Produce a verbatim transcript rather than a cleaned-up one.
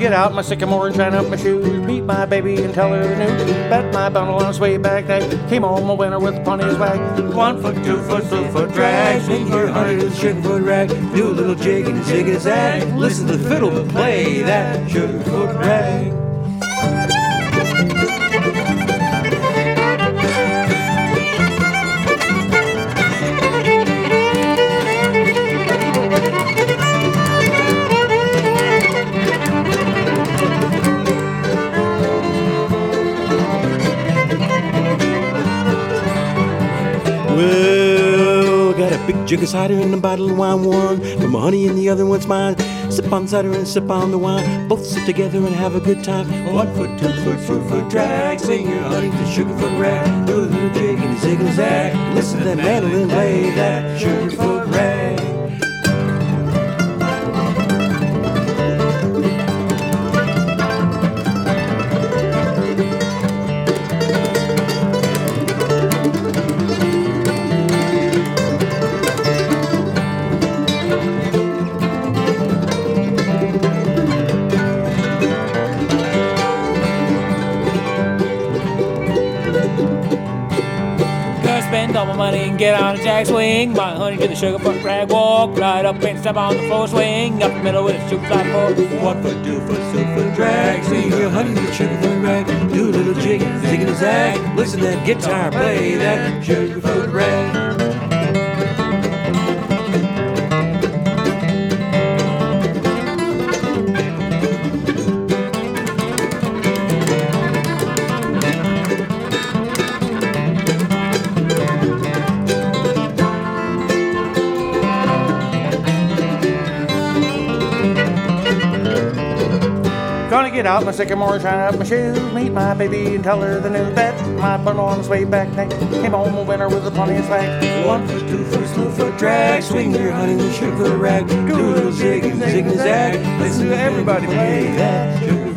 get out my sycamore and shine up my shoes, meet my baby and tell her the news. Bet my bundle on its way back day, came home a winner with plenty of swag. One foot, two foot, three foot drag, swing your honey to the sugarfoot rag. Do a little jig and zig and zag, listen to the fiddle play that sugarfoot rag. Well, got a big jug of cider and a bottle of wine, one for my honey and the other one's mine. Sip on cider and sip on the wine, both sit together and have a good time. One foot, two foot, three foot drag, sing your honey to sugarfoot rag. Do a little jig and a zig and a zag, listen to that mandolin play that sugarfoot rag. Spend all my money and get on a jack swing. My honey to the sugarfoot rag, walk right up and step on the floor, swing up the middle with a super flat four. One foot, two foot, three foot drag, sing your honey to the sugarfoot rag. Do a little jig, zig and a zag, listen to that guitar play that sugarfoot rag. Gonna get out my sycamore and shine up my shoes, meet my baby and tell her the news. Bet my bundle on its way back day, came home a winner with a plenty of swag. One foot, two foot, three foot drag, swing your honey with a sugarfoot rag. Do a little zig and zig and zag, listen to everybody play that sugarfoot